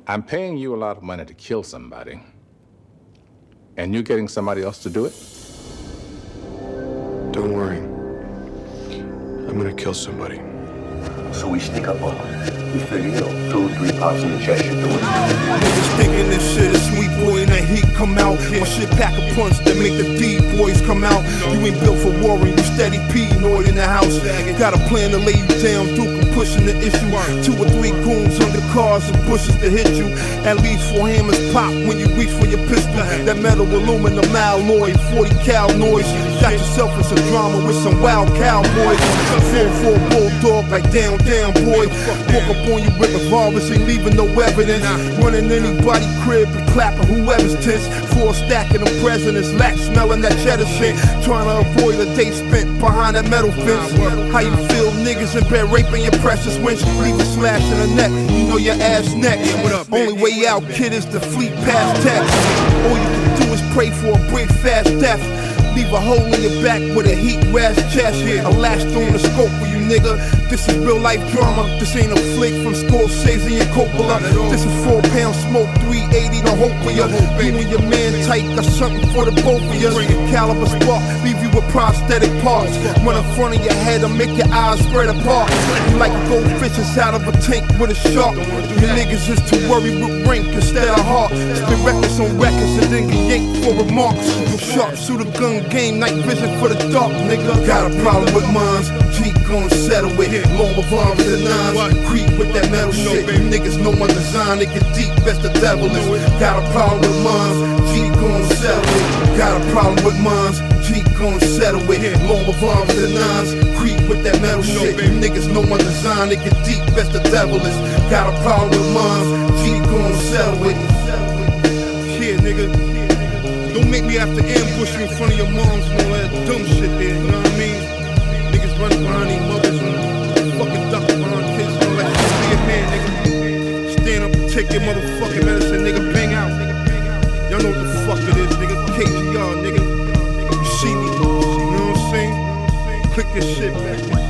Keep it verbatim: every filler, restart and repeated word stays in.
I'm paying you a lot of money to kill somebody, and you're getting somebody else to do it? Don't worry. I'm gonna kill somebody. So we stick up on them. We figure, you know, two, three pops in the chest, you do it. Niggas thinking this shit is sweet, boy, and that heat come out. My shit pack a punch that make the D boys come out. You ain't built for war and you steady peeing oil in the house. Got a plan to lay you down, Duke and pushing the issue. Two or three goons under cars and bushes to hit you. At least four hammers pop when you reach for your pistol. That metal aluminum alloy, forty cal noise. Got yourself in some drama with some wild cowboys. four four bulldog like down, down, boy. Walk up on you with revolvers, ain't leaving no evidence. Running anybody crib and clapping whoever's tense. Four stacking them presidents, lack smelling that cheddar shit. Trying to avoid a day spent behind that metal fence. How you feel, niggas in bed raping your precious winch? Leave a slash in the neck, you know your ass next. Only way out, kid, is to fleet past text. All you can do is pray for a break fast death. Leave a hole in your back with a heat rash chest. A lash on the scope for you, nigga. This is real life drama. This ain't a flick from Scorsese and Coppola. This is four pound smoke, three eighty to hope for you. You and your man tight, got something for the both of you. Caliber spark, leave you with prosthetic parts. Run in front of your head and make your eyes spread apart. You like goldfish inside of a tank with a shark. You niggas is too worried with rank instead of heart. Spit records on records and then get yanked for remarks. No sharp shooter gun game, night vision for the dark, nigga. Got a problem with mines, G gon' settle it. Long revolvers and nines, creep with that metal shit. You niggas know my design, they get deep, best the devil is. Got a problem with mines, G gon' settle it. Got a problem with mines, G gon' settle it. Long revolvers and nines, creep with that metal shit. You niggas know my design, they get deep, best the devil is. Got a problem with mines, G gon' settle it. Yeah, nigga. Don't make me have to ambush you in front of your moms and all that dumb shit there, you know what I mean? Niggas running behind these mothers and fucking ducking behind kids and all that shit. Be a man, nigga. Stand up and take your motherfucking medicine, nigga. Bang out. Y'all know what the fuck it is, nigga. K G R, nigga. You see me, you know what I'm saying? Click this shit, man.